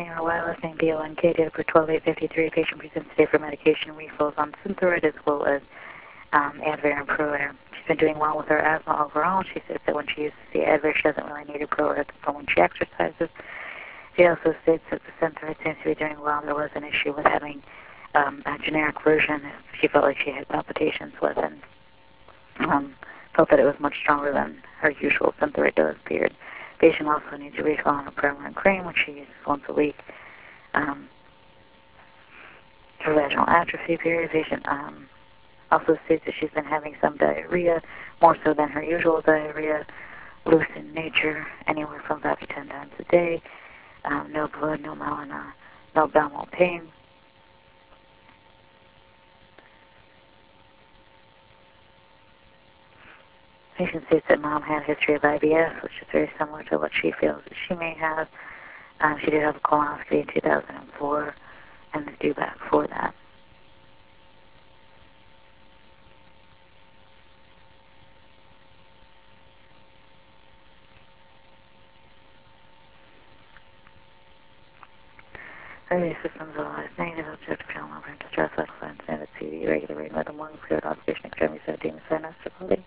or wireless named BONK, data for 12/8/53. Patient presents today for medication refills on Synthroid as well as Advair and ProAir. She's been doing well with her asthma overall. She says that when she uses the Advair, she doesn't really need a ProAir for when she exercises. She also states that the Synthroid seems to be doing well. There was an issue with having a generic version she felt like she had palpitations with, and felt that it was much stronger than her usual Synthroid dose period. Patient also needs a refill on a permanent cream, which she uses once a week. For vaginal atrophy period, patient also states that she's been having some diarrhea, more so than her usual diarrhea, loose in nature, anywhere from 5 to 10 times a day, no blood, no melena, no abdominal pain. Patient states that mom had a history of IBS, which is very similar to what she feels that she may have. She did have a colonoscopy in 2004 and is due back for that. Early systems otherwise negative, objective channel number, distress, vital signs, standard CV, regular rate, rhythm, lung fluid, occupation, extremity, 17, sinus, difficulty.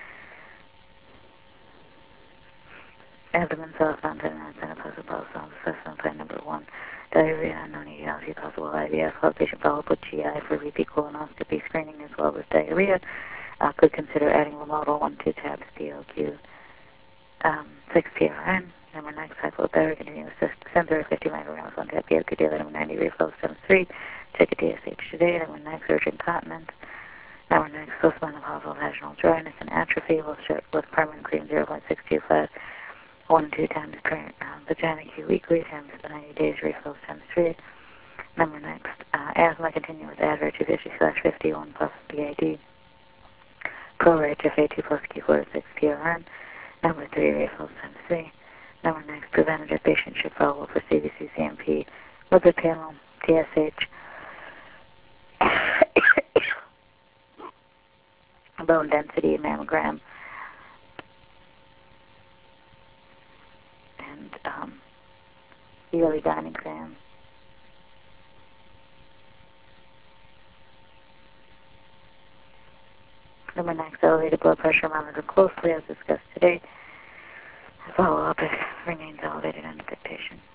Abdomen, self-fountain, and positive bowel sounds, assessment plan number 1. Diarrhea, unknown etiology, possible IBS, outpatient follow-up with GI for repeat colonoscopy screening as well as diarrhea. Could consider adding Lamotrigine 1-2 tabs, DOQ, 6 PRN. Number next, hypothyroid, continuous Synthroid, 50 micrograms, 1 tab, DOQ daily, number 90, refills, times 3. Check a DSH today. Number next, urgent continence. Number next, postmenopausal vaginal dryness and atrophy. We'll start with permanent cream, 0.625. 1-2 times per vagina Q weekly, times 90 days, refills, times 3. Number next, asthma, continue with Advair 250/50, 1 plus BID. ProAir HFA 2 plus Q4-6 PRN. Number 3, refills, times 3. Number next, preventative, patient should follow for CBC, CMP, lipid panel, TSH, bone density, mammogram, and yearly gyne exam. Number next, elevated blood pressure, monitor closely as discussed today. Follow up if it remains elevated under dictation.